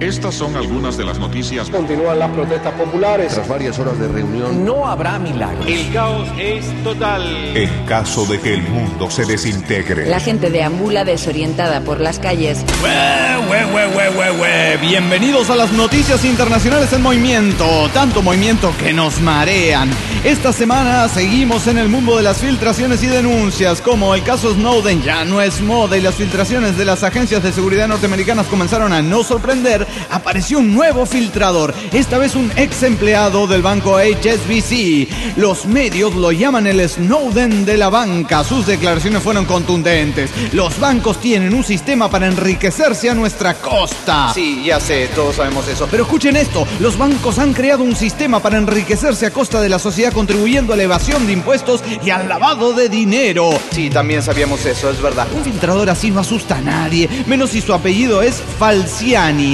Estas son algunas de las noticias. Continúan las protestas populares. Tras varias horas de reunión, no habrá milagros. El caos es total. En caso de que el mundo se desintegre. La gente deambula desorientada por las calles. Bienvenidos a las noticias internacionales en movimiento. Tanto movimiento que nos marean. Esta semana seguimos en el mundo de las filtraciones y denuncias. Como el caso Snowden ya no es moda y las filtraciones de las agencias de seguridad norteamericanas comenzaron a no sorprender, apareció un nuevo filtrador, esta vez un ex empleado del banco HSBC. Los medios lo llaman el Snowden de la banca. Sus declaraciones fueron contundentes. Los bancos tienen un sistema para enriquecerse a nuestra costa. Sí, ya sé, todos sabemos eso. Pero escuchen esto, los bancos han creado un sistema para enriquecerse a costa de la sociedad, contribuyendo a la evasión de impuestos y al lavado de dinero. Sí, también sabíamos eso, es verdad. Un filtrador así no asusta a nadie, menos si su apellido es Falciani.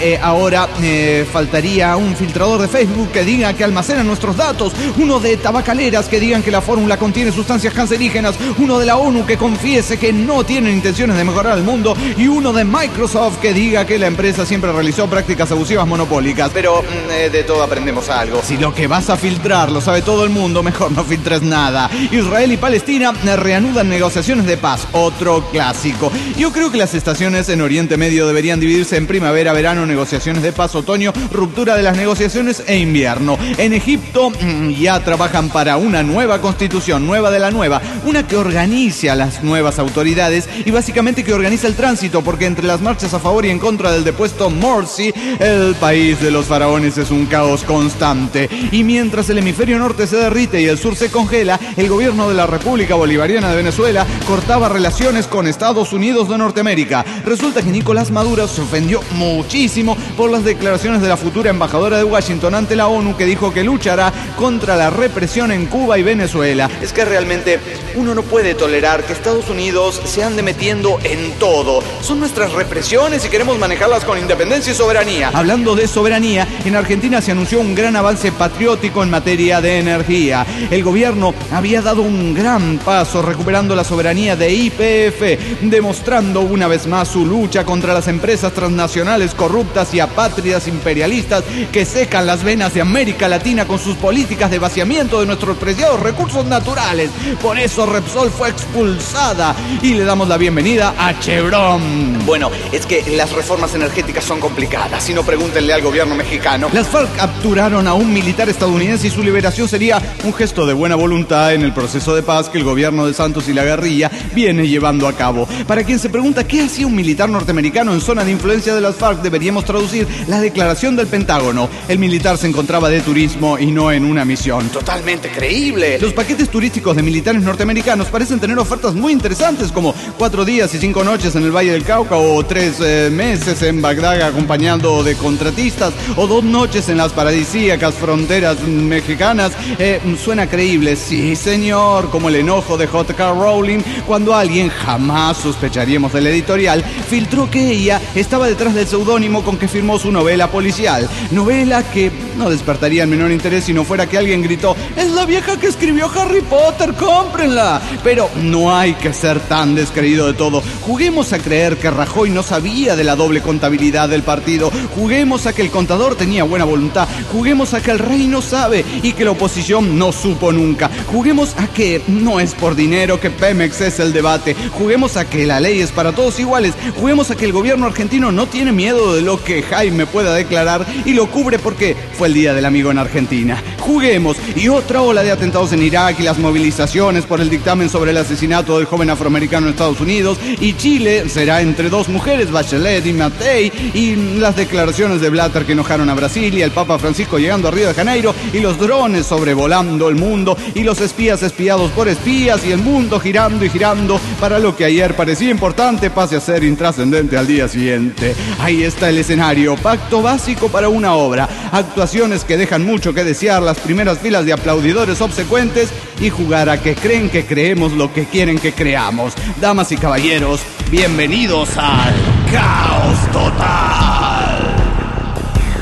Ahora faltaría un filtrador de Facebook que diga que almacena nuestros datos, uno de tabacaleras que digan que la fórmula contiene sustancias cancerígenas, uno de la ONU que confiese que no tienen intenciones de mejorar el mundo y uno de Microsoft que diga que la empresa siempre realizó prácticas abusivas monopólicas. Pero de todo aprendemos algo. Si lo que vas a filtrar lo sabe todo el mundo, mejor no filtres nada. Israel y Palestina reanudan negociaciones de paz, otro clásico. Yo creo que las estaciones en Oriente Medio deberían dividirse en primavera, verano, negociaciones de paz, otoño, ruptura de las negociaciones e invierno. En Egipto ya trabajan para una nueva constitución, nueva de la nueva, una que organice a las nuevas autoridades y básicamente que organiza el tránsito, porque entre las marchas a favor y en contra del depuesto Morsi, el país de los faraones es un caos constante. Y mientras el hemisferio norte se derrite y el sur se congela, el gobierno de la República Bolivariana de Venezuela cortaba relaciones con Estados Unidos de Norteamérica. Resulta que Nicolás Maduro se ofendió muchísimo por las declaraciones de la futura embajadora de Washington ante la ONU, que dijo que luchará contra la represión en Cuba y Venezuela. Es que realmente uno no puede tolerar que Estados Unidos se ande metiendo en todo. Son nuestras represiones y queremos manejarlas con independencia y soberanía. Hablando de soberanía, en Argentina se anunció un gran avance patriótico en materia de energía. El gobierno había dado un gran paso recuperando la soberanía de YPF, demostrando una vez más su lucha contra las empresas transnacionales corruptas y apátridas imperialistas que secan las venas de América Latina con sus políticas de vaciamiento de nuestros preciados recursos naturales. Por eso Repsol fue expulsada y le damos la bienvenida a Chevron. Bueno, es que las reformas energéticas son complicadas, si no pregúntenle al gobierno mexicano. Las FARC capturaron a un militar estadounidense y su liberación sería un gesto de buena voluntad en el proceso de paz que el gobierno de Santos y la guerrilla viene llevando a cabo. Para quien se pregunta qué hacía un militar norteamericano en zona de influencia de las FARC, deberíamos traducir la declaración del Pentágono. El militar se encontraba de turismo y no en una misión. Totalmente creíble. Los paquetes turísticos de militares norteamericanos parecen tener ofertas muy interesantes, como 4 días y 5 noches en el Valle del Cauca, o 3 meses en Bagdad acompañando de contratistas, o 2 noches en las paradisíacas fronteras mexicanas. Suena creíble, sí señor, como el enojo de J.K. Rowling cuando alguien, jamás sospecharíamos del editorial, filtró que ella estaba detrás del seudónimo con que firmó su novela policial. Novela que no despertaría el menor interés si no fuera que alguien gritó: ¡es la vieja que escribió Harry Potter, cómprenla! Pero no hay que ser tan descreído de todo. Juguemos a creer que Rajoy no sabía de la doble contabilidad del partido. Juguemos a que el contador tenía buena voluntad. Juguemos a que el rey no sabe y que la oposición no supo nunca. Juguemos a que no es por dinero que Pemex es el debate. Juguemos a que la ley es para todos iguales. Juguemos a que el gobierno argentino no tiene miedo de lo que Jaime pueda declarar y lo cubre porque fue el día del amigo en Argentina. Juguemos. Y otra ola de atentados en Irak y las movilizaciones por el dictamen sobre el asesinato del joven afroamericano en Estados Unidos, y Chile será entre 2 mujeres, Bachelet y Matei, y las declaraciones de Blatter que enojaron a Brasil, y el Papa Francisco llegando a Río de Janeiro, y los drones sobrevolando el mundo, y los espías espiados por espías, y el mundo girando y girando para lo que ayer parecía importante pase a ser intrascendente al día siguiente. Ahí está el escenario, pacto básico para una obra, actuaciones que dejan mucho que desear, las primeras filas de aplaudidores obsecuentes y jugar a que creen que creemos lo que quieren que creamos. Damas y caballeros, bienvenidos al Caos Total.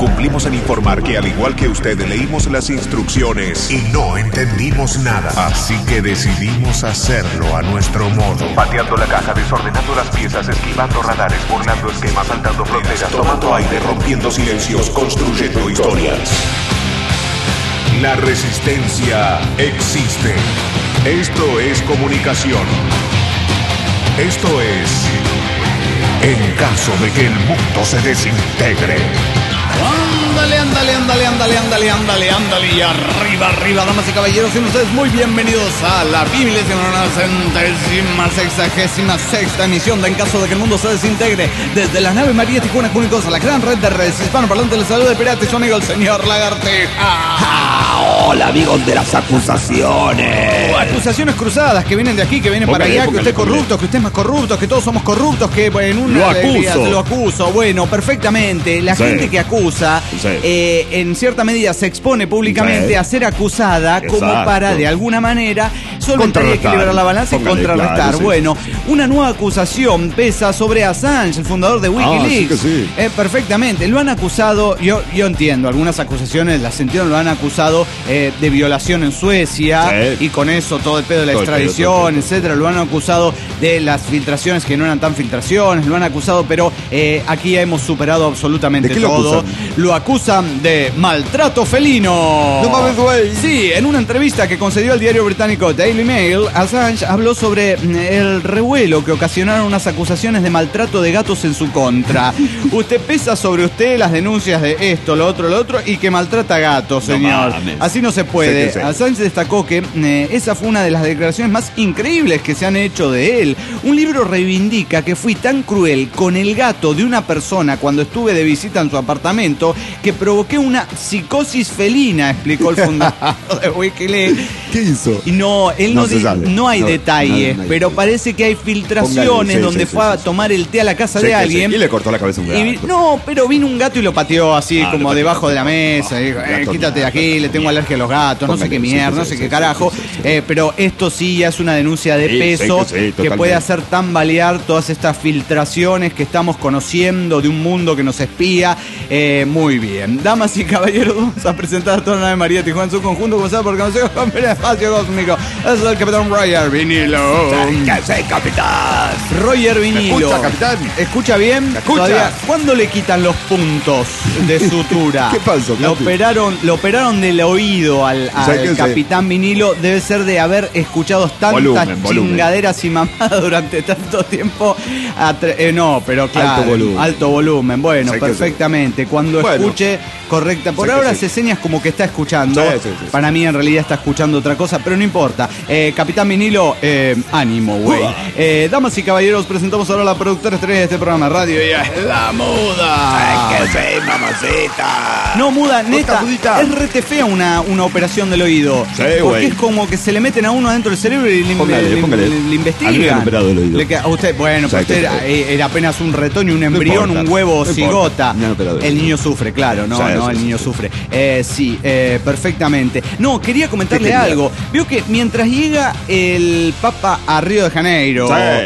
Cumplimos en informar que al igual que usted leímos las instrucciones y no entendimos nada. Así que decidimos hacerlo a nuestro modo. Pateando la caja, desordenando las piezas, esquivando radares, burlando esquemas, saltando fronteras, tomando aire, rompiendo silencios, construyendo historias. La resistencia existe. Esto es comunicación. Esto es en caso de que el mundo se desintegre. Ándale, y arriba, damas y caballeros, sean ustedes muy bienvenidos a la 1066ª emisión de En caso de que el mundo se desintegre, desde la nave María Tijuana Cúnicos a la gran red de redes hispanoparlantes. Les saluda de pirata y su amigo el señor Lagartija. Hola, amigos de las acusaciones. Acusaciones cruzadas que vienen de aquí, que vienen para allá, que usted es corrupto, que usted es más corrupto, que todos somos corruptos, que en una Lo acuso. Bueno, perfectamente. La gente que acusa, en cierta medida se expone públicamente a ser acusada como para, de alguna manera, solventar y equilibrar la balanza y contrarrestar. Claro, bueno, una nueva acusación pesa sobre Assange, el fundador de Wikileaks. Perfectamente. Lo han acusado, yo entiendo, algunas acusaciones las entiendo, lo han acusado de violación en Suecia, y con eso todo el pedo de la extradición, etcétera. Lo han acusado de las filtraciones que no eran tan filtraciones, lo han acusado, pero aquí ya hemos superado absolutamente todo. Lo acusan de maltrato felino. No mames, güey. Sí, en una entrevista que concedió al diario británico Daily Mail, Assange habló sobre el revuelo que ocasionaron unas acusaciones de maltrato de gatos en su contra. Usted pesa sobre usted las denuncias de esto, lo otro y que maltrata gatos, señor. Así no se puede. Assange destacó que esa fue una de las declaraciones más increíbles que se han hecho de él. Un libro reivindica que fui tan cruel con el gato de una persona cuando estuve de visita en su apartamento que provoqué una psicosis felina, explicó el fundador de Wikileaks. ¿Qué hizo? Y no, él no hay detalles, pero parece que hay filtraciones donde fue a tomar el té a la casa de alguien. Y le cortó la cabeza a un gato. No, pero vino un gato y lo pateó así, como debajo de la mesa. Dijo, quítate de aquí, le tengo alergia a los gatos, no sé qué mierda, no sé qué carajo. Pero esto sí ya es una denuncia de peso que puede hacer tambalear todas estas filtraciones que estamos conociendo de un mundo que nos espía. Muy bien. Damas y caballeros, vamos a presentar a toda la nave María Tijuana en su conjunto, como sabe, porque no se con el espacio cósmico. Es el capitán Roger Vinilo. ¿Qué sé, capitán? Roger Vinilo. ¿Me escucha, capitán? ¿Escucha bien? ¿Me escucha? Todavía. ¿Cuándo le quitan los puntos de sutura? ¿Qué pasó, Lo operaron del oído al capitán Vinilo. Debe ser de haber escuchado tantas chingaderas y mamadas durante tanto tiempo. No, pero claro. Alto volumen. Bueno, perfectamente. Cuando escuche correcta. Por ahora se señas como que está escuchando. Para mí en realidad está escuchando otra cosa, pero no importa. Capitán Vinilo, ánimo, güey. Damas y caballeros, presentamos ahora a la productora estrella de este programa de radio. Ella es la Muda. Ay, que sí, mamacita. No, Muda, neta, es rete fea una operación del oído. Porque es como que se le meten a uno adentro del cerebro y le investigan. A mí me han operado el oído. Usted era apenas un retoño, un embrión, un huevo cigota. El niño sufre, claro, el niño sufre. Sí, perfectamente. No, quería comentarle algo. Vio que mientras llega el Papa a Río de Janeiro,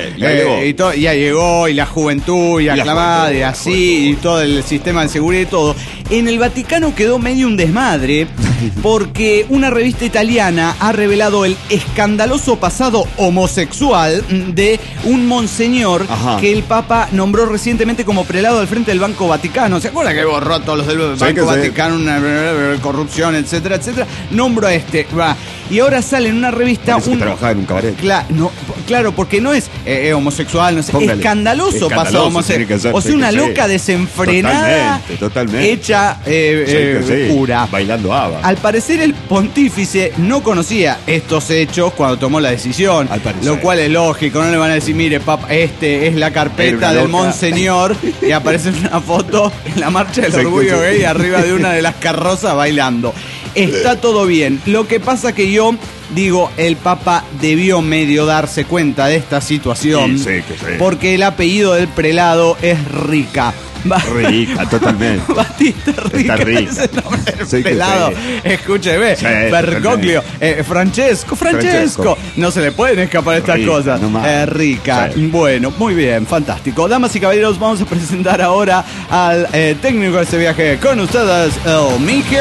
ya llegó, y la juventud, y aclamada, y así, y todo el sistema de seguridad y todo, en el Vaticano quedó medio un desmadre, porque una revista italiana ha revelado el escandaloso pasado homosexual de un monseñor que el Papa nombró recientemente como prelado al frente del Banco Vaticano. ¿Se acuerda que borró a todos los del Banco Vaticano, una corrupción, etcétera, etcétera? Nombro a este. Y ahora sale en una revista que trabajaba en un cabaret. Claro, porque no es homosexual, no sé, escandaloso pasado homosexual. O sea, una loca desenfrenada, totalmente. Hecha pura. Bailando ABBA. Al parecer el pontífice no conocía estos hechos cuando tomó la decisión, lo cual es lógico. No le van a decir, mire, Papa, es la carpeta del monseñor, y aparece una foto en la marcha del orgullo gay arriba de una de las carrozas bailando. Está todo bien. Lo que pasa que yo digo, el Papa debió medio darse cuenta de esta situación, porque el apellido del prelado es Rica. Rica, totalmente. Batista Rica. Está rica. Es el nombre del Sí que pelado. sí. Escúcheme. Sí, Bergoglio. Francesco. No se le pueden escapar estas Rica, cosas. nomás. Rica. Sí. Bueno, muy bien, fantástico. Damas y caballeros, vamos a presentar ahora al técnico de este viaje. Con ustedes, el Mico.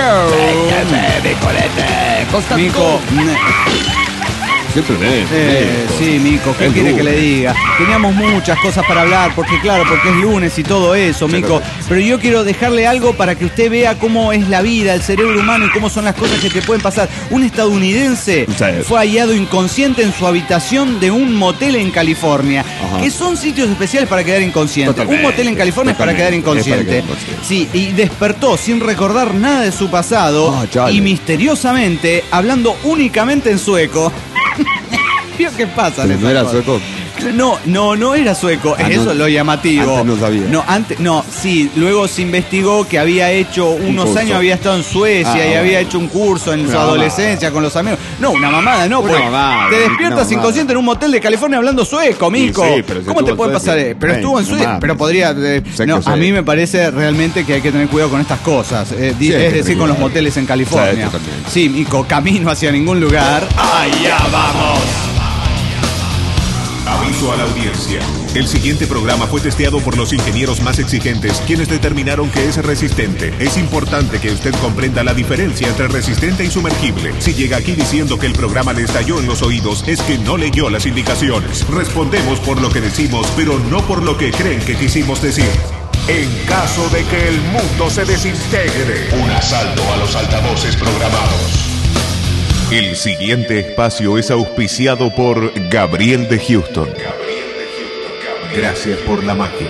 Mico. Siempre Sí, Mico, ¿qué Es quiere que lunes. le diga? Teníamos muchas cosas para hablar, porque es lunes y todo eso, Mico. Pero yo quiero dejarle algo para que usted vea cómo es la vida, el cerebro humano y cómo son las cosas que te pueden pasar. Un estadounidense Sí. fue hallado inconsciente en su habitación de un motel en California, Ajá. que son sitios especiales para quedar inconsciente. Totalmente, Un motel en California es para quedar totalmente, inconsciente. es para quedar inconsciente. Sí, y despertó sin recordar nada de su pasado Ah, chale. y misteriosamente hablando únicamente en sueco. ¿Vio qué pasa? Pero no era sueco. No era sueco. Ah, Eso no. es lo llamativo. Antes no sabía. Sí, luego se investigó que había hecho unos curso. años, había estado en Suecia Ah, y había bueno. hecho un curso en su Una adolescencia con los amigos. No, una mamada, no, Una pues. mamada, Te una despiertas mamada. inconsciente en un motel de California hablando sueco, Mico. Sí, pero si ¿Cómo estuvo te en puede Suecia. pasar? Pero estuvo en No Suecia, mames. pero podría. Sé No, que a sé. mí me parece realmente que hay que tener cuidado con estas cosas. hay Es que decir, tener con los cuidado. moteles en California. Sí, totalmente. Sí, Mico, camino hacia ningún lugar. Allá vamos. Aviso a la audiencia. El siguiente programa fue testeado por los ingenieros más exigentes, quienes determinaron que es resistente. Es importante que usted comprenda la diferencia entre resistente y sumergible. Si llega aquí diciendo que el programa le estalló en los oídos, es que no leyó las indicaciones. Respondemos por lo que decimos, pero no por lo que creen que quisimos decir. En caso de que el mundo se desintegre, un asalto a los altavoces programados. El siguiente espacio es auspiciado por Gabriel de Houston. Gracias por la magia.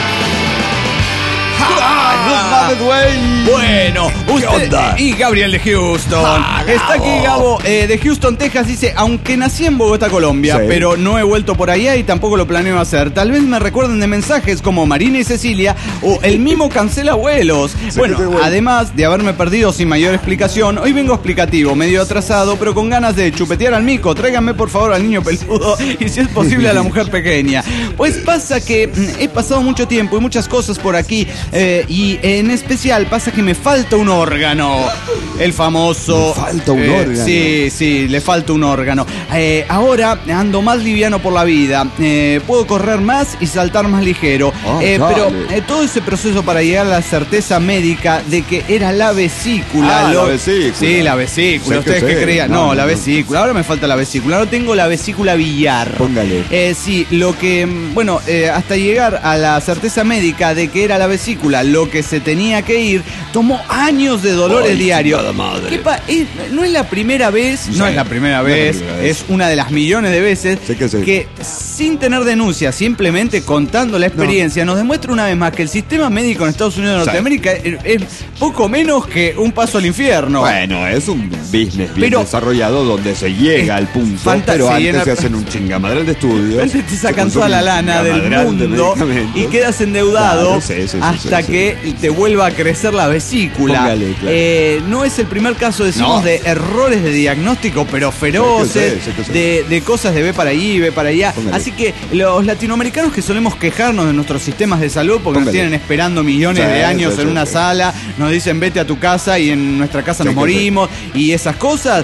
Bueno, usted y Gabriel de Houston. Está aquí Gabo de Houston, Texas. Dice, aunque nací en Bogotá, Colombia, Sí. pero no he vuelto por allá y tampoco lo planeo hacer. Tal vez me recuerden de mensajes como Marina y Cecilia o el mimo cancela vuelos. Bueno, que te vuelvo. además de haberme perdido sin mayor explicación, hoy vengo explicativo, medio atrasado, pero con ganas de chupetear al mico. Tráiganme por favor al niño peludo y si es posible a la mujer pequeña. Pues pasa que he pasado mucho tiempo y muchas cosas por aquí y en especial pasa que me falta un órgano. El famoso... ¿Le falta un órgano? Sí, le falta un órgano. Ahora ando más liviano por la vida. Puedo correr más y saltar más ligero. Pero todo ese proceso para llegar a la certeza médica de que era la vesícula. La vesícula. Sí, la vesícula. Sé ¿Ustedes que qué sé. creían? No, La no. vesícula. Ahora me falta la vesícula. No tengo la vesícula billar. Póngale. Sí, lo que... Bueno, hasta llegar a la certeza médica de que era la vesícula, lo que se tenía que ir, tomó años de dolores Ay, diarios. chingada madre. ¿Qué no es la primera vez, no es la primera vez, es una de las millones de veces Sé que sí. que sin tener denuncia, simplemente contando la experiencia, nos demuestra una vez más que el sistema médico en Estados Unidos de Sí. Norteamérica es poco menos que un paso al infierno. Bueno, es un business bien Pero- desarrollado donde se llega al punto, fantástico, pero sí, antes en se la- hacen un chingamadral de estudios. Antes te se sacan consume toda la un lana del chingamadral de mundo medicamentos. y quedas endeudado Claro, sí, hasta sí. que te vuelva a crecer la vesícula. Póngale, claro. No es el primer caso, decimos, No. de errores de diagnóstico, pero feroces, Sé que sé. de cosas de ve para allí, ve para allá. Póngale. Así que los latinoamericanos que solemos quejarnos de nuestros sistemas de salud porque nos Póngale. tienen esperando millones Sí, de años sí, en sí, una sí. sala, nos dicen vete a tu casa y en nuestra casa Sí, nos que morimos y esas cosas,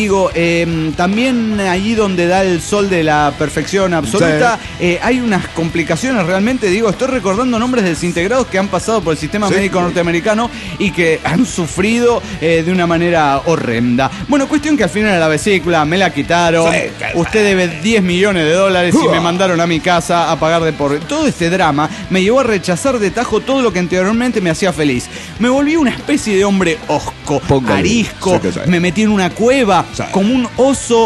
también allí donde da el sol de la perfección absoluta, hay unas complicaciones realmente, estoy recordando nombres de desintegrados que han pasado por el sistema Sí. médico norteamericano y que han sufrido de una manera horrenda. Bueno, cuestión que al final era la vesícula, me la quitaron, Sí, usted debe 10 millones de dólares y me mandaron a mi casa a pagar de por... Todo este drama me llevó a rechazar de tajo todo lo que anteriormente me hacía feliz. Me volví una especie de hombre hosco, Póngale. arisco, Sí que sí. me metí en una cueva Sí. como un oso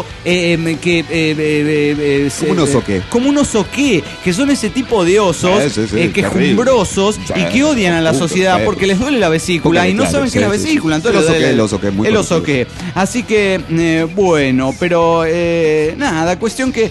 ¿Cómo un oso qué? Como un oso qué, que son ese tipo de osos Sí, quejumbrosos Sí. y que odian a la Puto sociedad perro. porque les duele la vesícula vesícula. Póngale, Y no claro, saben qué es la vesícula. Entonces el oso que es muy el oso conocido. que. Así que, bueno, pero nada, cuestión que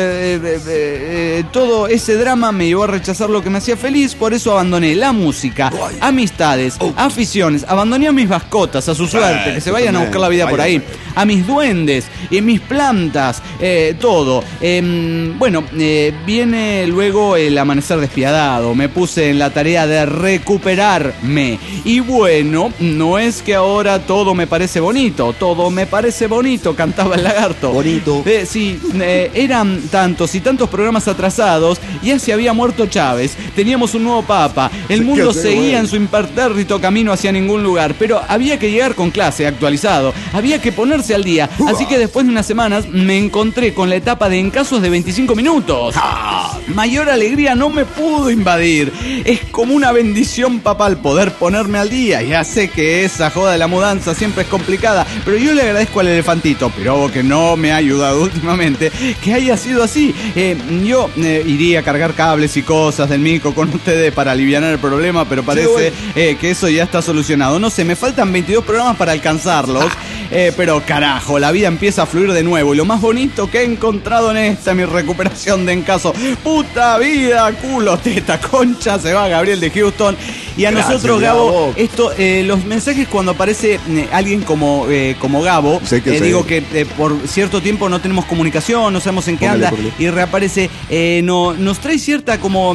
todo ese drama me llevó a rechazar lo que me hacía feliz. Por eso abandoné la música, amistades, aficiones. Abandoné a mis mascotas, a su suerte, que se vayan a buscar la vida por ahí. A mis duendes, mis plantas, todo. Bueno, viene luego el amanecer despiadado. Me puse en la tarea de recuperarme. Y bueno, no es que ahora todo me parece bonito. Todo me parece bonito, cantaba el lagarto. Bonito. Sí, eran tantos y tantos programas atrasados. Ya se había muerto Chávez. Teníamos un nuevo papa. El mundo seguía en su impertérrito camino hacia ningún lugar. Pero había que llegar con clase, actualizado. Había que ponerse al día. Así que después de unas semanas me encontré con la etapa de En Casos de 25 minutos. Mayor alegría no me pudo invadir. Es como una bendición papal poder ponerme al día. Ya sé que esa joda de la mudanza siempre es complicada, pero yo le agradezco al elefantito, pero que no me ha ayudado últimamente, que haya sido así. Yo iría a cargar cables y cosas del mico con ustedes para aliviar el problema, pero parece que eso ya está solucionado. No sé, me faltan 22 programas para alcanzarlos. Pero carajo, la vida empieza a fluir de nuevo. Y lo más bonito que he encontrado en esta mi recuperación de En Caso. Puta vida, culo, teta, concha, se va Gabriel de Houston. Y a Gracias, nosotros, Gabo, Gabo. esto, los mensajes cuando aparece alguien como Gabo, Sé que digo que por cierto tiempo no tenemos comunicación, no sabemos en qué Póngale, anda, póngale. y reaparece, nos trae cierta como,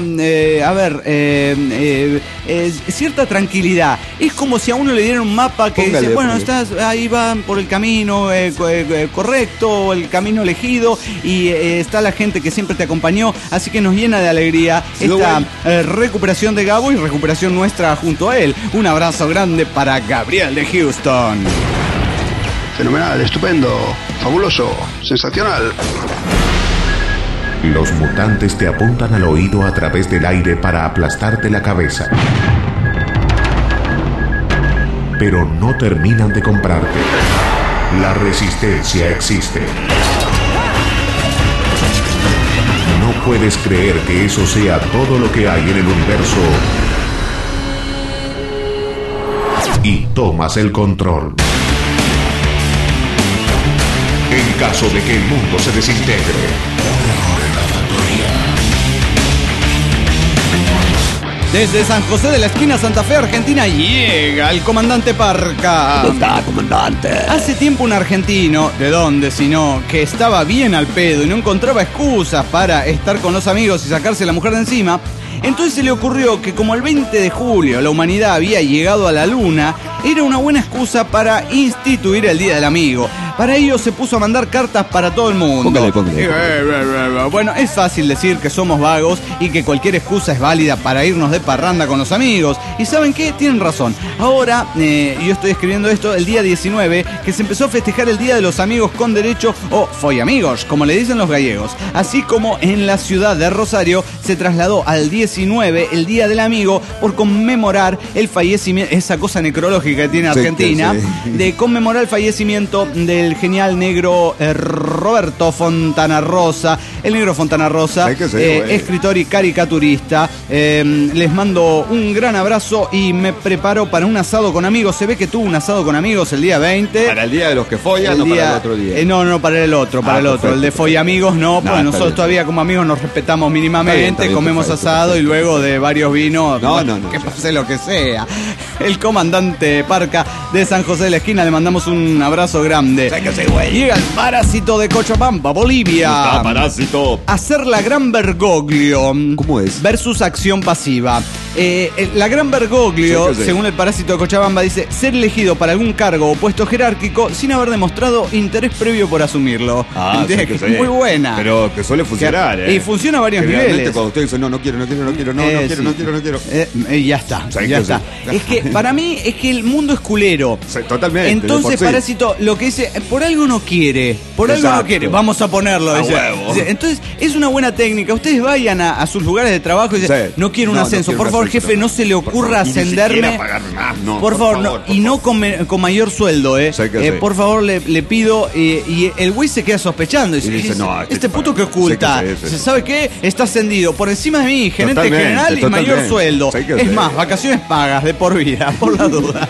cierta tranquilidad. Es como si a uno le dieran un mapa que Póngale, dice, bueno, póngale. estás ahí, va por el camino correcto, el camino elegido, y está la gente que siempre te acompañó, así que nos llena de alegría esta recuperación de Gabo y recuperación nuestra junto a él. Un abrazo grande para Gabriel de Houston. Fenomenal, estupendo, fabuloso, sensacional. Los mutantes te apuntan al oído a través del aire para aplastarte la cabeza. Pero no terminan de comprarte. La resistencia existe. No puedes creer que eso sea todo lo que hay en el universo. Y tomas el control. En caso de que el mundo se desintegre. Desde San José de la Esquina, Santa Fe, Argentina, llega el comandante Parca. ¿Dónde está, comandante? Hace tiempo un argentino, ¿de dónde sino? Que estaba bien al pedo y no encontraba excusas para estar con los amigos y sacarse la mujer de encima. Entonces se le ocurrió que como el 20 de julio la humanidad había llegado a la luna, era una buena excusa para instituir el Día del Amigo. Para ello se puso a mandar cartas para todo el mundo. Póngale. Bueno, es fácil decir que somos vagos y que cualquier excusa es válida para irnos de parranda con los amigos. ¿Y saben qué? Tienen razón. Ahora, yo estoy escribiendo esto el día 19, que se empezó a festejar el Día de los Amigos con Derecho, o Foiamigos, como le dicen los gallegos. Así como en la ciudad de Rosario se trasladó al 19 el Día del Amigo por conmemorar el fallecimiento, esa cosa necrológica que tiene Argentina, de conmemorar el fallecimiento del genial negro Roberto Fontana Rosa. El negro Fontana Rosa, escritor y caricaturista. Les mando un gran abrazo y me preparo para un asado con amigos. Se ve que tuvo un asado con amigos el día 20. Para el día de los que follan, no para el otro día. No, para el otro, Perfecto. El de Foyamigos no, porque nosotros bien. todavía como amigos nos respetamos mínimamente, Está bien, comemos perfecto, asado perfecto. y luego de varios vinos, No, que pase lo que sea. El comandante Parca de San José de la Esquina, le mandamos un abrazo grande. Llega el parásito de Cochabamba, Bolivia. Parásito. Hacer la gran Bergoglio. ¿Cómo es? Versus acción pasiva. La gran Bergoglio, Sí. según el parásito de Cochabamba, dice ser elegido para algún cargo o puesto jerárquico sin haber demostrado interés previo por asumirlo. Muy buena. Pero que suele funcionar, Y funciona a varios niveles. Cuando usted dice, no quiero. Ya está. Es que para mí es que el mundo es culero. quiero. Sí, totalmente. Entonces Parásito lo que dice, por algo no quiere, vamos a ponerlo. Dice. Entonces es una buena técnica. Ustedes vayan a sus lugares de trabajo y dicen, no quiero un ascenso, por favor, jefe, no se le ocurra ascenderme. Por favor, y no con mayor sueldo, por favor, le pido. Y el güey se queda sospechando. Dice, no, este puto que oculta. ¿Sabe qué? Está ascendido por encima de mí, gerente general y mayor sueldo. Es más, vacaciones pagas de por vida, por las dudas.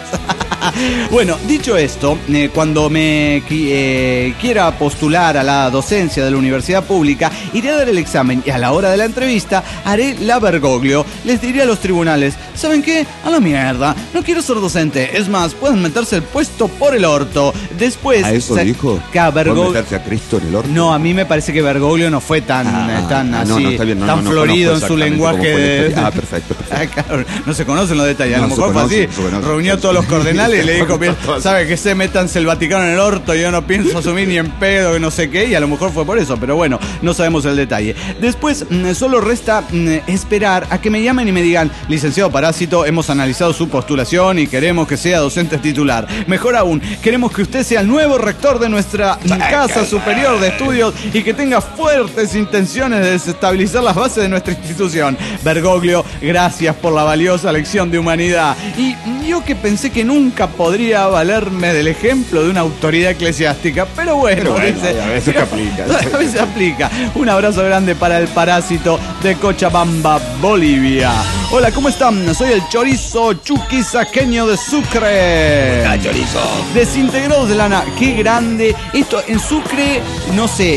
Bueno, dicho esto, cuando me quiera postular a la docencia de la universidad pública, iré a dar el examen y a la hora de la entrevista haré la Bergoglio. Les diré a los tribunales, ¿saben qué? A la mierda, no quiero ser docente. Es más, pueden meterse el puesto por el orto. Después... ¿A eso dijo? ¿Pueden meterse a Cristo en el orto? No, a mí me parece que Bergoglio no fue tan así, tan florido en su lenguaje. Perfecto. Claro, no se conocen los detalles. A lo mejor fue así, reunió todos los cardenales y le dijo, ¿sabe que se métanse el Vaticano en el orto? Yo no pienso asumir ni en pedo, que no sé qué, y a lo mejor fue por eso, pero bueno, no sabemos el detalle. Después, solo resta esperar a que me llamen y me digan, licenciado Parásito, hemos analizado su postulación y queremos que sea docente titular. Mejor aún, queremos que usted sea el nuevo rector de nuestra Casa Superior de Estudios y que tenga fuertes intenciones de desestabilizar las bases de nuestra institución. Bergoglio, gracias por la valiosa lección de humanidad. Y yo que pensé que nunca podría valerme del ejemplo de una autoridad eclesiástica, pero bueno, a veces aplica. A veces aplica. Un abrazo grande para el Parásito de Cochabamba, Bolivia. Hola, ¿cómo están? Soy el chorizo chuquisaqueño de Sucre. Hola, chorizo. Desintegrados de lana, qué grande. Esto en Sucre, no sé,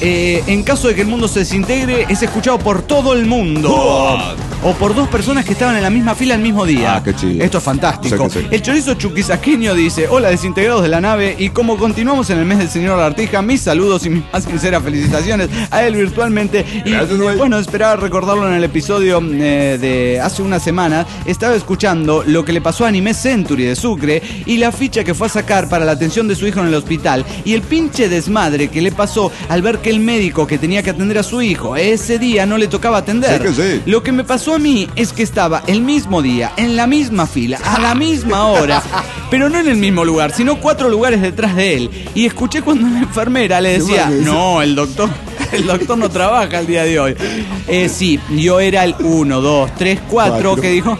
en caso de que el mundo se desintegre, es escuchado por todo el mundo. O por dos personas que estaban en la misma fila el mismo día. Qué chido. Esto es fantástico. Sí. El chorizo chuquisaqueño dice, hola desintegrados de la nave, y como continuamos en el mes del señor Lagartija, mis saludos y mis más sinceras felicitaciones a él virtualmente. Y bueno, esperaba recordarlo en el episodio de hace una semana. Estaba escuchando lo que le pasó a Anime Century de Sucre y la ficha que fue a sacar para la atención de su hijo en el hospital y el pinche desmadre que le pasó al ver que el médico que tenía que atender a su hijo ese día no le tocaba atender. Sí. Lo que me pasó a mí es que estaba el mismo día, en la misma fila, a la misma hora, pero no en el mismo lugar, sino 4 lugares detrás de él. Y escuché cuando la enfermera le decía, no, el doctor no trabaja el día de hoy. Sí, yo era el 1, 2, 3, 4 que dijo,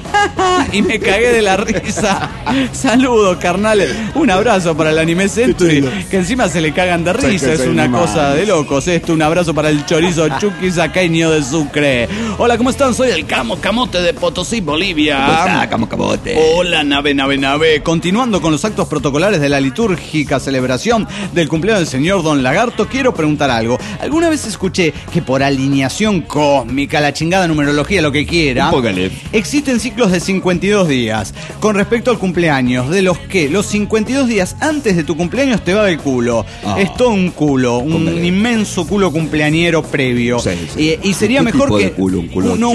y me cagué de la risa. Saludos, carnales. Un abrazo para el Anime Century, que encima se le cagan de risa, es una cosa de locos esto. Un abrazo para el chorizo chuquisaqueño de Sucre. Hola, ¿cómo están? Soy el Camote de Potosí, Bolivia. ¿Cómo está, Camote? Hola, nave. Continuando con los actos protocolares de la litúrgica celebración del cumpleaños del señor Don Lagarto, quiero preguntar algo. ¿Alguna vez escuché que por alineación cósmica, la chingada numerología, lo que quiera, existen ciclos de 52 días con respecto al cumpleaños, de los que los 52 días antes de tu cumpleaños te va del culo? Es todo un culo, un inmenso culo cumpleañero previo. Sí. Y sería mejor que... ¿Un culo no,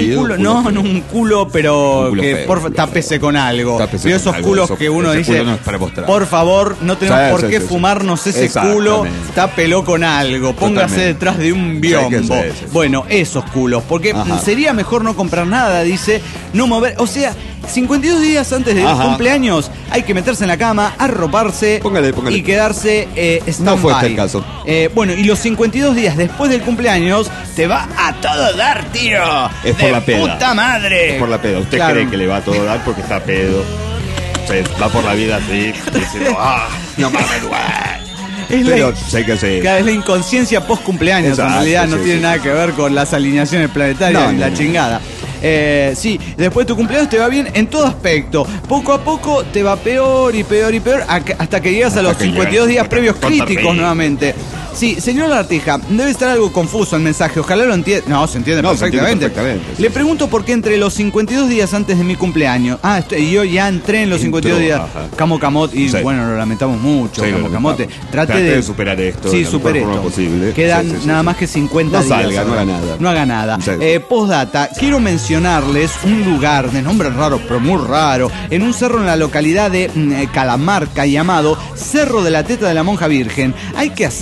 un culo, pero un culo que tápese con algo. Pero esos culos que uno dice, no es para mostrar. Por favor, no tenemos por qué fumarnos ese culo, tápelo con algo, póngase detrás de un biombo. Bueno, esos culos, porque sería mejor no comprar nada, dice, no mover, o sea, 52 días antes del cumpleaños hay que meterse en la cama, arroparse y quedarse stand-by. No fue este el caso. Bueno, y los 52 días después del cumpleaños te va a todo dar, tío. Es por la peda. ¡Puta madre! Es por la peda. Usted cree que le va a todo dar porque está pedo. Va por la vida así, diciendo, no mames, güey. Es la inconsciencia post cumpleaños. En realidad no tiene nada que ver con las alineaciones planetarias ni la chingada. Sí, después de tu cumpleaños te va bien en todo aspecto. Poco a poco te va peor y peor y peor hasta que llegas a los 52 días previos críticos nuevamente. Sí, señor Lagartija, debe estar algo confuso el mensaje. Ojalá lo entienda. No, se entiende perfectamente. Le pregunto por qué entre los 52 días antes de mi cumpleaños. Yo ya entré en los 52 días. Camote, y bueno, lo lamentamos mucho, Camote. Trate de superar esto. Sí, supere esto. Posible. Quedan nada más que 50 días. No haga nada. Postdata, quiero mencionarles un lugar de nombre raro, pero muy raro, en un cerro en la localidad de Calamarca llamado Cerro de la Teta de la Monja Virgen. Hay que hacer una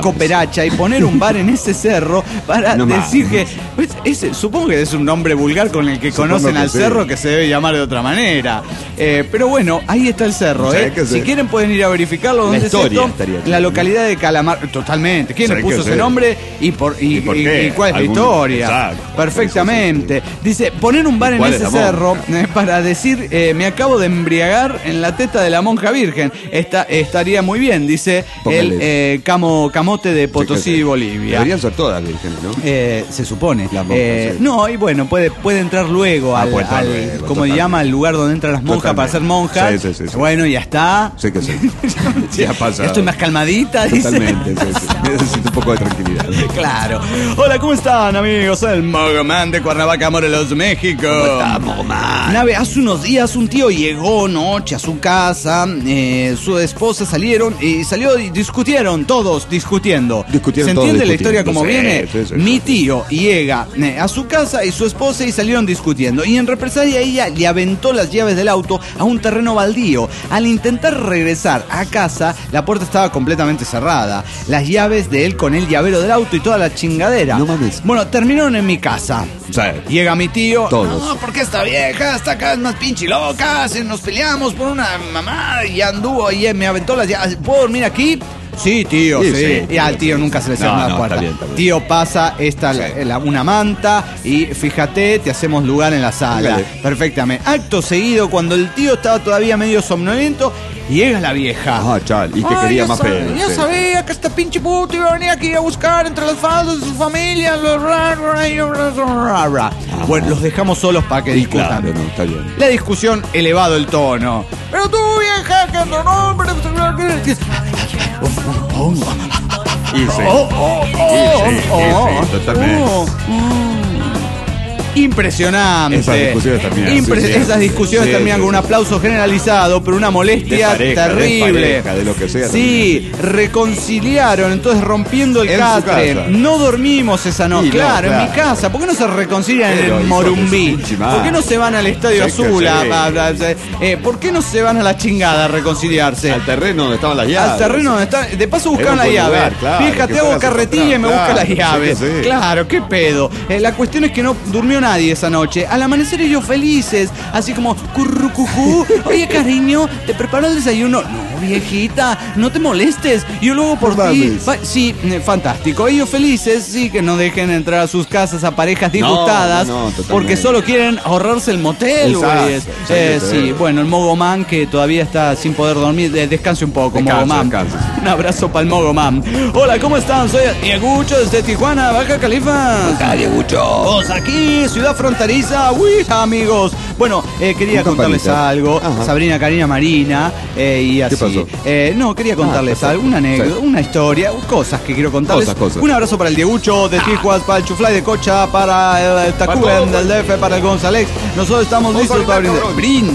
cooperacha y poner un bar en ese cerro para decir que... Pues, supongo que es un nombre vulgar con el que conocen al cerro que se debe llamar de otra manera. Pero bueno, ahí está el cerro. Si quieren pueden ir a verificarlo. ¿Dónde es esto? En la localidad de Calamar. Totalmente. ¿Quién le puso ese nombre? ¿Y cuál es la historia? Exacto. Perfectamente. Dice, poner un bar en ese cerro para decir, me acabo de embriagar en la teta de la monja virgen. Estaría muy bien, dice el camote de Potosí, Bolivia. Deberían ser todas vírgenes, ¿no? Se supone. Monjas, no, y bueno, puede entrar luego al ¿cómo se llama? Al lugar donde entran las monjas para ser monjas. Sí. Bueno, ya está. Sí que sí. Ya pasa. Ya estoy más calmadita. Totalmente, sí. Necesito un poco de tranquilidad. Claro. Hola, ¿cómo están, amigos? Soy el Mogoman de Cuernavaca, Morelos, México. ¿Cómo está, Mogoman? Hace unos días un tío llegó noche a su casa, su esposa salieron y discutieron, todos discutiendo. ¿Se entiende la historia como viene? Sí. Mi tío llega a su casa y su esposa y salieron discutiendo. Y en represalia ella le aventó las llaves del auto a un terreno baldío. Al intentar regresar a casa, la puerta estaba completamente cerrada. Las llaves de él con el llavero del auto y toda la chingadera. No mames. Bueno, terminaron en mi casa. Sí. Llega mi tío. Todos. No, porque esta vieja está cada vez más pinche loca. Nos peleamos por una mamá y anduvo y me aventó las llaves. ¿Puedo dormir aquí? Sí, tío, sí. Y al tío nunca se le cierra la puerta. Está bien. Tío, pasa una manta y fíjate, te hacemos lugar en la sala. Dale. Perfectamente. Acto seguido, cuando el tío estaba todavía medio somnoliento, llega la vieja. Chal, y que quería más pedo. Yo sabía que este pinche puto iba a venir aquí a buscar entre las faldas de su familia. Bueno, los dejamos solos para que discutan. Claro, está bien. La discusión, elevado el tono. Pero tú, vieja, que no, totalmente. Impresionante. Esas discusiones terminan con un aplauso generalizado, pero una molestia terrible. De lo que sea. Sí, reconciliaron, entonces rompiendo el catre. No dormimos esa noche. Claro, en mi casa. ¿Por qué no se reconcilian en el Morumbí? ¿Por qué no se van al Estadio Azul? ¿Por qué no se van a la chingada a reconciliarse? Al terreno donde estaban las llaves. Al terreno donde estaban. De paso buscan la llave. Fíjate, hago carretilla y me busca las llaves. Claro, qué pedo. La cuestión es que no durmió nadie esa noche. Al amanecer ellos felices, así como currucujú. Oye, cariño, ¿te preparo el desayuno? No, viejita, no te molestes. Yo luego por ti. Sí, fantástico. Ellos felices, sí, que no dejen entrar a sus casas a parejas disgustadas, porque solo quieren ahorrarse el motel, güey. Sí, bueno, el Mogoman que todavía está sin poder dormir, descanse un poco, Mogoman. Un abrazo para el Mogoman. Hola, ¿cómo están? Soy Diegucho desde Tijuana, Baja California. Hola, Diegucho. Vos aquí, ciudad fronteriza. Uy, amigos. Bueno, quería contarles algo. Ajá. Sabrina, Karina, Marina, y así. ¿Qué pasó? No, quería contarles algo, una anécdota, una historia, cosas que quiero contarles. Cosas. Un abrazo para el Diegucho de Tijuas, para el Chuflay de Cocha, para el Tacuben del DF, para el González. Nosotros estamos listos para brindar.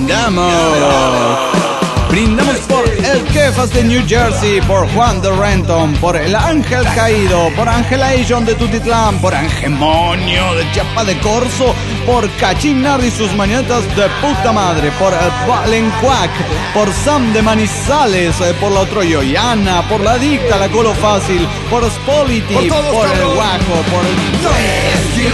Brindamos por el Jefas de New Jersey, por Juan de Renton, por el Ángel Caído, por Angelation de Tutitlán, por Angemonio de Chiapa de Corzo, por Cachín Nardi y sus mañetas de puta madre, por el Valencuac, por Sam de Manizales, por la Otroyoyana, por la Dicta, la Colo Fácil, por Spolity, por el Guaco, por el...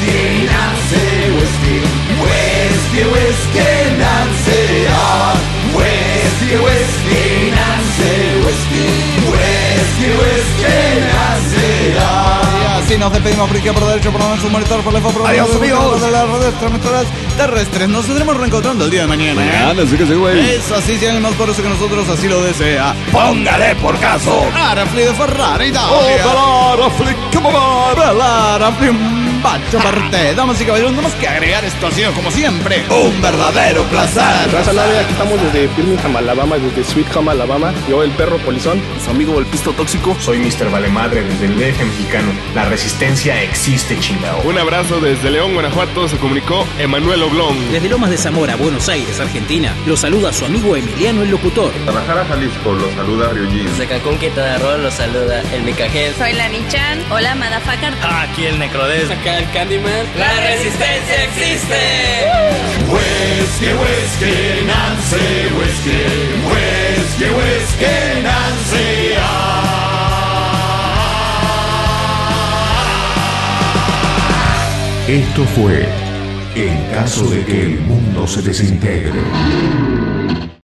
Así nos despedimos, Frikia, por derecho, por lo menos un monitor, por la por adiós, amigos de las redes transmitoras terrestres. Nos estaremos reencontrando el día de mañana. Sí que sí, güey. Es así, si alguien más por eso que nosotros así lo desea. Póngale por caso. Arafli de Ferrari, Arafli, ¿cómo va? Arafli, un bacho parte. Damas y caballeros, no tenemos que agregar, esto ha sido como siempre un verdadero placer. Raza Nave, aquí estamos desde Birmingham, Alabama, desde Sweet Home, Alabama. Yo, el perro polizón. Su amigo el pisto tóxico. Soy Mr. Valemadre desde el DF mexicano. La resistencia existe, chingado. Un abrazo desde León, Guanajuato. Se comunicó Emanuel Oblón. Desde Lomas de Zamora, Buenos Aires, Argentina, lo saluda su amigo Emiliano el Locutor. Guadalajara, Jalisco, lo saluda Ryujin. Desde Cancún, Quintana Roo, lo saluda el Micajel. Soy la Nichan. Hola, Madafacar. Aquí el Necrodes. Acá el Candyman. ¡La resistencia existe! Whisky, whisky, Nancy, whisky, whisky, whisky, Nancy. Esto fue En caso de que el mundo se desintegre.